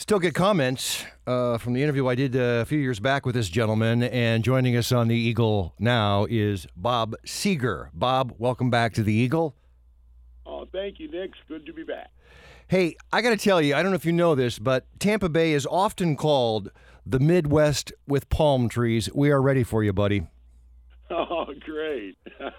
Still get comments from the interview I did a few years back with this gentleman, and joining us on the Eagle now is Bob Seger. Bob, welcome back to the Eagle. Oh, thank you, Nick. It's good to be back. Hey, I got to tell you, I don't know if you know this, but Tampa Bay is often called the Midwest with palm trees. We are ready for you, buddy. Oh, great.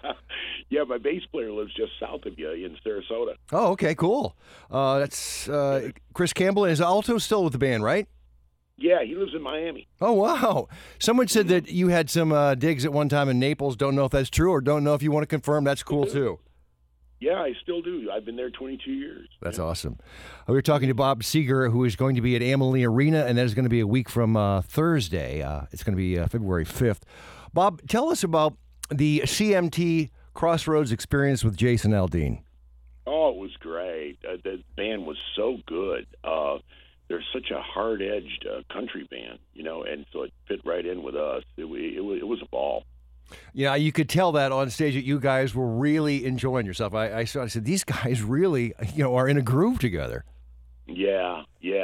Yeah, my bass player lives just south of you in Sarasota. Oh, okay, cool. That's Chris Campbell. Is Alto still with the band, right? Yeah, he lives in Miami. Oh, wow. Someone said that you had some digs at one time in Naples. Don't know if that's true or don't know if you want to confirm. That's cool, too. Yeah, I still do. I've been there 22 years. That's awesome. We were talking to Bob Seger, who is going to be at Amalie Arena, and that is going to be a week from Thursday. It's going to be February 5th. Bob, tell us about the CMT Crossroads experience with Jason Aldean. Oh, it was great. The band was so good. They're such a hard-edged country band, and so it fit right in with us. It was a ball. Yeah, you could tell that on stage that you guys were really enjoying yourself. I said, these guys really, are in a groove together. Yeah.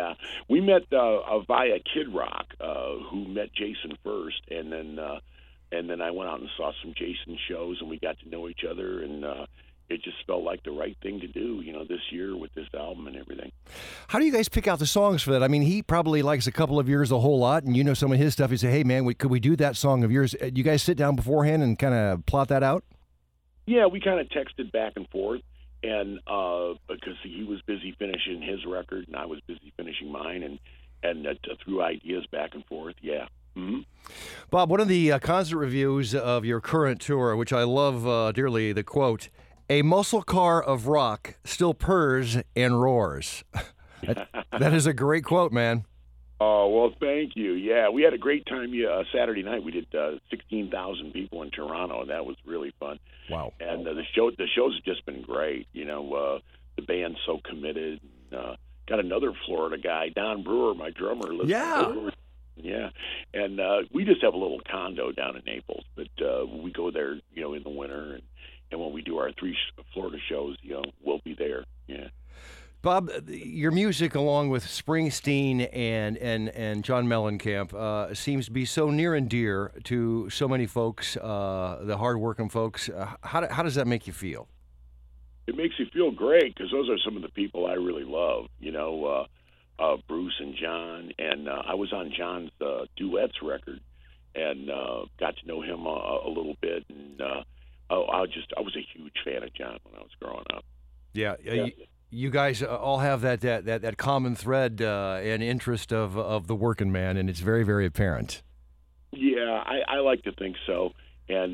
We met via Kid Rock, who met Jason first, and then I went out and saw some Jason shows, and we got to know each other, and it just felt like the right thing to do, this year with this album and everything. How do you guys pick out the songs for that? I mean, he probably likes a couple of yours a whole lot, and some of his stuff. You say, hey, man, could we do that song of yours? You guys sit down beforehand and kind of plot that out? Yeah, we kind of texted back and forth, and because he was busy finishing his record, and I was busy finishing mine, and threw ideas back and forth, yeah. Mm-hmm. Bob, one of the concert reviews of your current tour, which I love dearly, the quote, "A muscle car of rock still purrs and roars." That is a great quote, man. Oh, well, thank you. Yeah, we had a great time Saturday night. We did 16,000 people in Toronto, and that was really fun. Wow. And the shows have just been great. The band's so committed. Got another Florida guy, Don Brewer, my drummer. Yeah, and we just have a little condo down in Naples, but we go there, in the winter, and when we do our 3 Florida shows, we'll be there. Yeah. Bob, your music, along with Springsteen and John Mellencamp, seems to be so near and dear to so many folks, the hardworking folks. How does that make you feel? It makes you feel great because those are some of the people I really love. Bruce and John, and I was on John's Duets record, and got to know him a little bit, and I was a huge fan of John when I was growing up. Yeah. You guys all have that common thread and interest of the working man, and it's very, very apparent. Yeah, I like to think so, and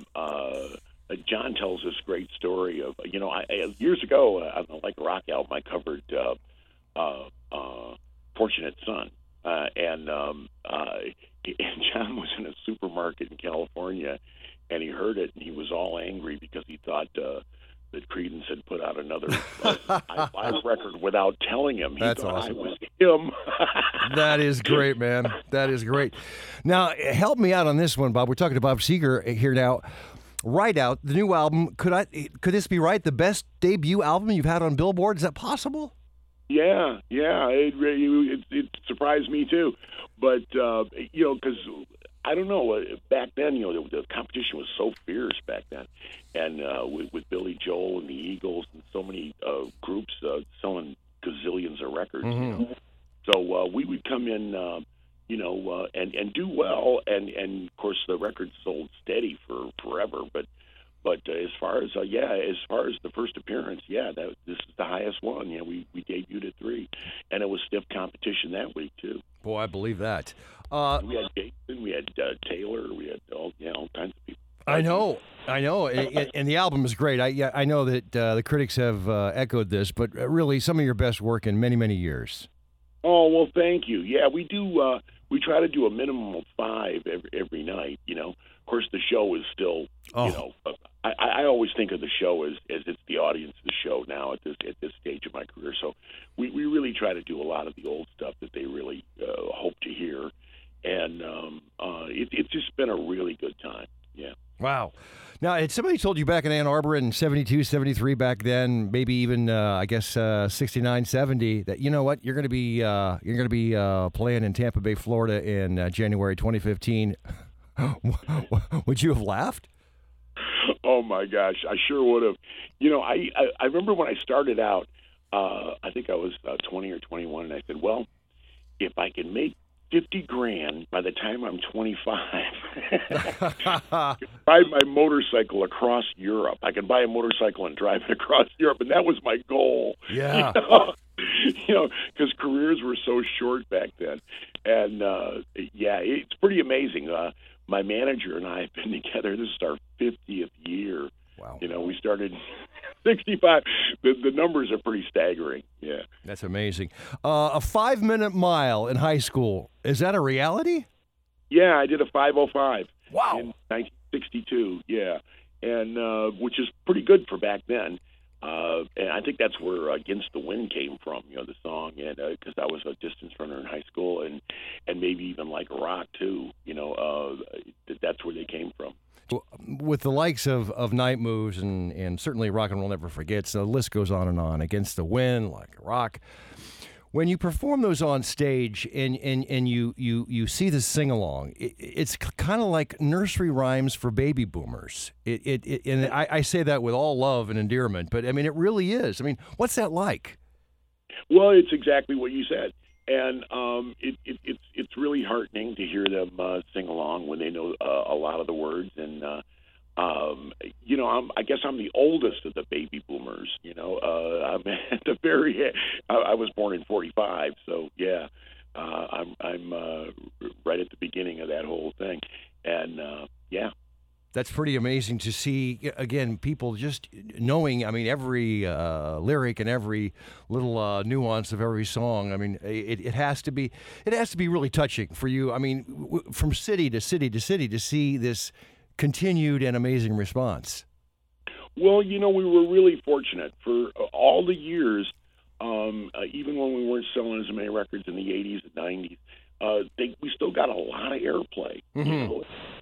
John tells this great story of years ago on the Like a Rock album I covered Fortunate Son, and John was in a supermarket in California, and he heard it, and he was all angry because he thought that Creedence had put out another live record without telling him. That's thought awesome. I was him. That is great, man. That is great. Now, help me out on this one, Bob. We're talking to Bob Seger here now. Ride Out, the new album. Could this be right? The best debut album you've had on Billboard? Is that possible? Yeah. It surprised me too, but because I don't know. Back then, the competition was so fierce back then, and with Billy Joel and the Eagles and so many groups selling gazillions of records. Mm-hmm. So we would come in, and do well, and of course the record sold steady for forever. But as far as the first appearance, this is the highest one. We debuted at 3, and it was stiff competition that week too. Boy, I believe that. We had Jason, we had Taylor, we had all kinds of people. I know, and the album is great. I know that the critics have echoed this, but really some of your best work in many, many years. Oh, well, thank you. Yeah, we do. We try to do a minimum of 5 every night. Of course, the show is still. I always think of the show as it's the audience of the show now at this stage of my career. So we really try to do a lot of the old stuff that they really hope to hear, and it's just been a really good time. Yeah. Wow. Now, had somebody told you back in Ann Arbor in 72, 73 back then, maybe even, 69, 70, that, you know what, you're going to be playing in Tampa Bay, Florida in January 2015, would you have laughed? Oh, my gosh, I sure would have. I remember when I started out, I think I was 20 or 21, and I said, well, if I can make $50,000 by the time I'm 25. Buy my motorcycle across Europe. I can buy a motorcycle and drive it across Europe, and that was my goal. Yeah. Because careers were so short back then. And, it's pretty amazing. My manager and I have been together. This is our 50th year. Wow. We started 65. The numbers are pretty staggering. Yeah. That's amazing. A 5-minute mile in high school, is that a reality? Yeah, I did a 5:05. Wow. In 1962, yeah. And which is pretty good for back then. And I think that's where Against the Wind came from, the song, and because I was a distance runner in high school, and maybe even like rock too, that's where they came from. With the likes of Night Moves and certainly Rock and Roll Never Forgets, the list goes on and on. Against the Wind, like rock. When you perform those on stage and you see the sing-along, it's kind of like nursery rhymes for baby boomers. And I say that with all love and endearment, but, I mean, it really is. I mean, what's that like? Well, it's exactly what you said. And it's really heartening to hear them sing along when they know a lot of the words. And, I guess I'm the oldest of the baby boomers. I'm at the very. I was born in '45, so yeah, I'm right at the beginning of that whole thing, and yeah. That's pretty amazing to see, again, people just knowing, I mean, every lyric and every little nuance of every song. I mean, it has to be really touching for you. I mean, from city to city to city to see this continued and amazing response. Well, we were really fortunate for all the years, even when we weren't selling as many records in the 80s and 90s, we still got a lot of airplay. Mm-hmm.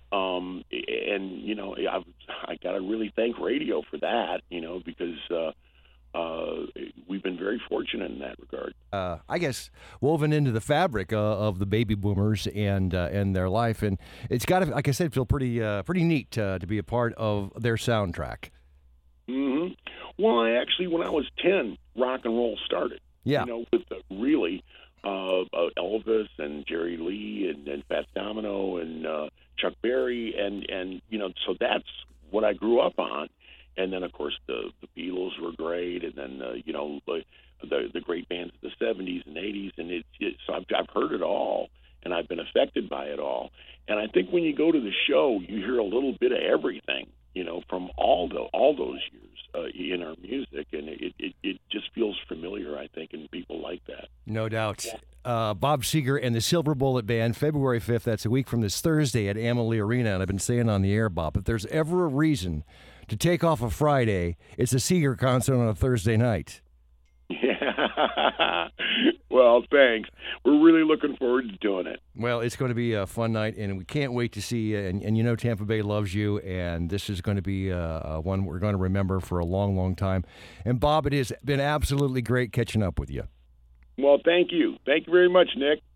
I got to really thank radio for that, because we've been very fortunate in that regard. I guess woven into the fabric of the baby boomers and their life, and it's got to, like I said, feel pretty neat to be a part of their soundtrack. Mm-hmm. Well, when I was 10, rock and roll started. Yeah. With really Elvis and Jerry Lee and Fats Domino and Chuck Berry and so that's what I grew up on. And then of course the Beatles were great, and then the great bands of the 70s and 80s, and so I've heard it all, and I've been affected by it all. And I think when you go to the show, you hear a little bit of everything, from all those years in our music, and it just feels familiar, I think, and people like that. No doubt. Bob Seger and the Silver Bullet Band, February 5th. That's a week from this Thursday at Amalie Arena. And I've been saying on the air, Bob, if there's ever a reason to take off a Friday, it's a Seger concert on a Thursday night. Yeah. Well, thanks. We're really looking forward to doing it. Well, it's going to be a fun night, and we can't wait to see you. And Tampa Bay loves you, and this is going to be one we're going to remember for a long, long time. And, Bob, it has been absolutely great catching up with you. Well, thank you. Thank you very much, Nick.